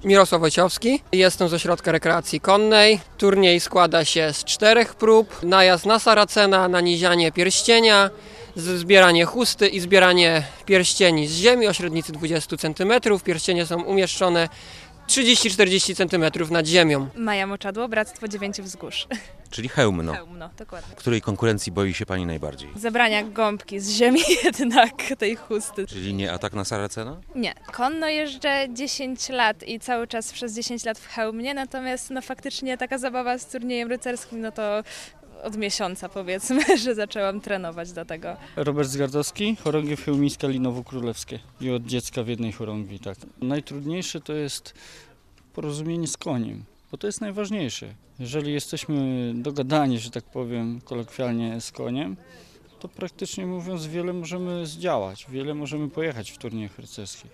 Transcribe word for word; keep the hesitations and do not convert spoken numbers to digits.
Mirosław Wojciechowski, jestem z Ośrodka Rekreacji Konnej. Turniej składa się z czterech prób. Najazd na Saracena, nanizianie pierścienia, zbieranie chusty i zbieranie pierścieni z ziemi o średnicy dwadzieścia centymetrów. Pierścienie są umieszczone trzydzieści czterdzieści centymetrów nad ziemią. Maja Moczadło, Bractwo Dziewięciu Wzgórz. Czyli hełmno. Hełmno, dokładnie. Której konkurencji boi się pani najbardziej? Zabrania gąbki z ziemi jednak, tej chusty. Czyli nie atak na Saracena? Nie. Konno jeżdżę dziesięć lat i cały czas przez dziesięć lat w hełmnie, natomiast no faktycznie taka zabawa z turniejem rycerskim, no to od miesiąca powiedzmy, że zaczęłam trenować do tego. Robert Zgardowski, chorągiew chełmińska Linowo-Królewskie i od dziecka w jednej chorągwi, tak. Najtrudniejsze to jest porozumienie z koniem, bo to jest najważniejsze. Jeżeli jesteśmy dogadani, że tak powiem kolokwialnie, z koniem, to praktycznie mówiąc wiele możemy zdziałać, wiele możemy pojechać w turniejach rycerskich.